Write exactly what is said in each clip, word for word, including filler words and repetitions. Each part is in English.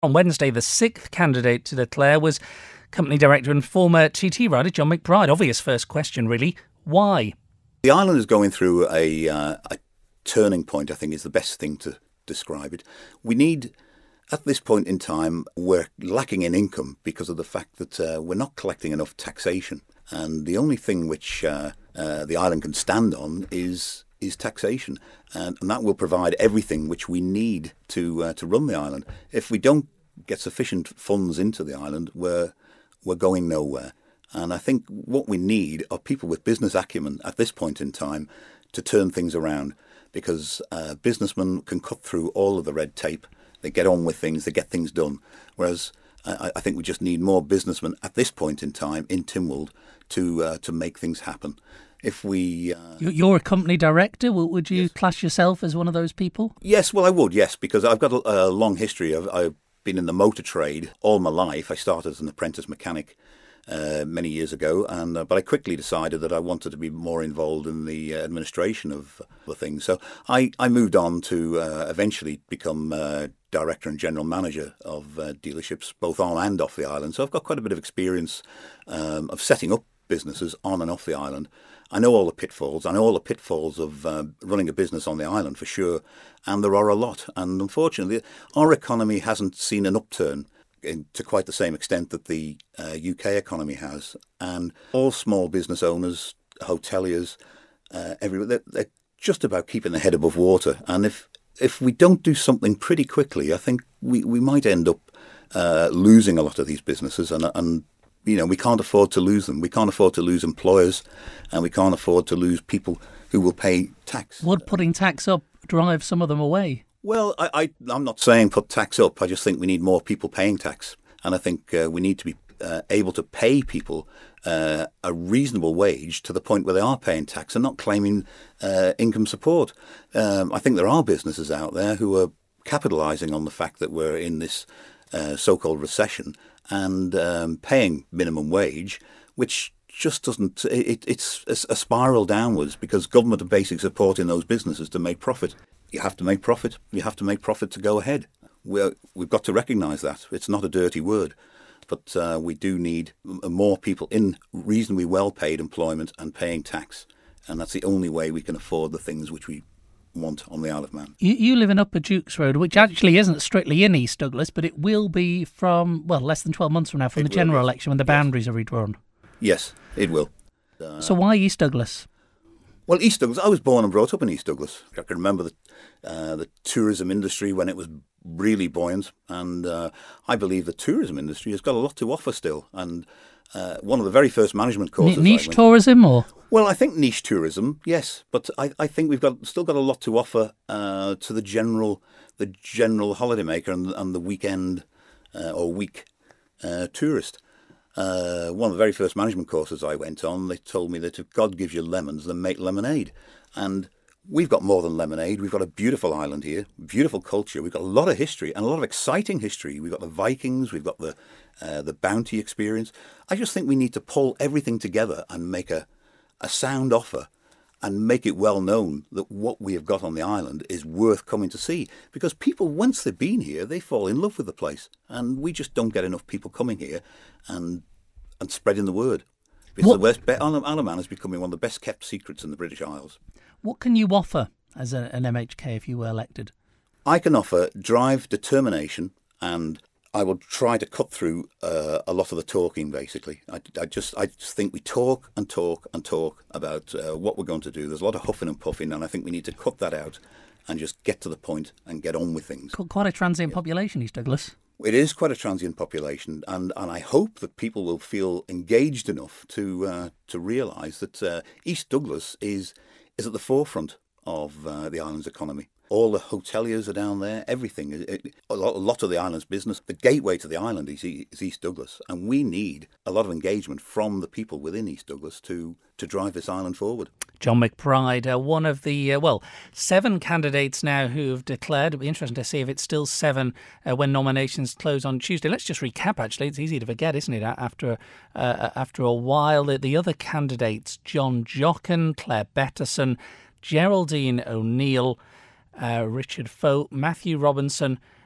On Wednesday, the sixth candidate to declare was company director and former T T rider John McBride. Obvious first question, really. Why? The island is going through a, uh, a turning point, I think is the best thing to describe it. We need, at this point in time, we're lacking in income because of the fact that uh, we're not collecting enough taxation. And the only thing which uh, uh, the island can stand on is is taxation, and, and that will provide everything which we need to uh, to run the island. If we don't get sufficient funds into the island, we're we're going nowhere. And I think what we need are people with business acumen at this point in time to turn things around, because uh, businessmen can cut through all of the red tape. They get on with things, they get things done. Whereas I, I think we just need more businessmen at this point in time in Tynwald to uh, to make things happen. If we, uh, You're a company director. Would you yes. class yourself as one of those people? Yes, well, I would, yes, because I've got a, a long history. I've, I've been in the motor trade all my life. I started as an apprentice mechanic uh, many years ago, and uh, but I quickly decided that I wanted to be more involved in the uh, administration of the things. So I, I moved on to uh, eventually become uh, director and general manager of uh, dealerships, both on and off the island. So I've got quite a bit of experience um, of setting up businesses on and off the island. I know all the pitfalls. I know all the pitfalls of uh, running a business on the island for sure, and there are a lot. And unfortunately, our economy hasn't seen an upturn in, to quite the same extent that the uh, U K economy has. And all small business owners, hoteliers, uh, everywhere, they're, they're just about keeping their head above water. And if if we don't do something pretty quickly, I think we, we might end up uh, losing a lot of these businesses, and and. You know, we can't afford to lose them. We can't afford to lose employers, and we can't afford to lose people who will pay tax. Would putting tax up drive some of them away? Well, I, I, I'm not saying put tax up. I just think we need more people paying tax. And I think uh, we need to be uh, able to pay people uh, a reasonable wage to the point where they are paying tax and not claiming uh, income support. Um, I think there are businesses out there who are capitalising on the fact that we're in this uh, so-called recession and um, paying minimum wage, which just doesn't, it, it's a spiral downwards because government are basically supporting those businesses to make profit. You have to make profit. You have to make profit to go ahead. We're, we've got to recognise that. It's not a dirty word, but uh, we do need more people in reasonably well-paid employment and paying tax, and that's the only way we can afford the things which we want on the Isle of Man. You, you live in Upper Dukes Road, which actually isn't strictly in East Douglas, but it will be from, well, less than twelve months from now, from it the general election when the yes. boundaries are redrawn. Yes, it will. Uh, so why East Douglas? Well, East Douglas, I was born and brought up in East Douglas. I can remember the, uh, the tourism industry when it was really buoyant, and uh, I believe the tourism industry has got a lot to offer still. And uh, one of the very first management courses... N- niche tourism or...? Well, I think niche tourism, yes, but I, I think we've got still got a lot to offer uh, to the general the general holidaymaker and, and the weekend uh, or week uh, tourist. Uh, one of the very first management courses I went on, they told me that if God gives you lemons, then make lemonade. And we've got more than lemonade. We've got a beautiful island here, beautiful culture. We've got a lot of history and a lot of exciting history. We've got the Vikings, we've got the uh, the bounty experience. I just think we need to pull everything together and make a a sound offer and make it well known that what we have got on the island is worth coming to see. Because people, once they've been here, they fall in love with the place. And we just don't get enough people coming here and and spreading the word. Because what? the West Isle of Man is becoming one of the best kept secrets in the British Isles. What can you offer as a, an M H K if you were elected? I can offer drive, determination, and I will try to cut through uh, a lot of the talking, basically. I, I just I just think we talk and talk and talk about uh, what we're going to do. There's a lot of huffing and puffing, and I think we need to cut that out and just get to the point and get on with things. Quite a transient yeah. population, East Douglas. It is quite a transient population, and, and I hope that people will feel engaged enough to uh, to realise that uh, East Douglas is is at the forefront of uh, the island's economy. All the hoteliers are down there, everything. It, it, a, lot, a lot of the island's business. The gateway to the island is, is East Douglas, and we need a lot of engagement from the people within East Douglas to, to drive this island forward. John McBride, uh, one of the, uh, well, seven candidates now who have declared. It'll be interesting to see if it's still seven uh, when nominations close on Tuesday. Let's just recap, actually. It's easy to forget, isn't it, after uh, after a while. The, the other candidates, John Jochen, Claire Betterson, Geraldine O'Neill, Uh, Richard Foe, Matthew Robinson,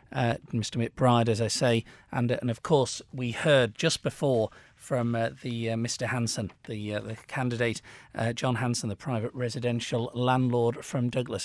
uh, Mister McBride, as I say, and and of course we heard just before from uh, the uh, Mister Hanson, the uh, the candidate, uh, John Hanson, the private residential landlord from Douglas.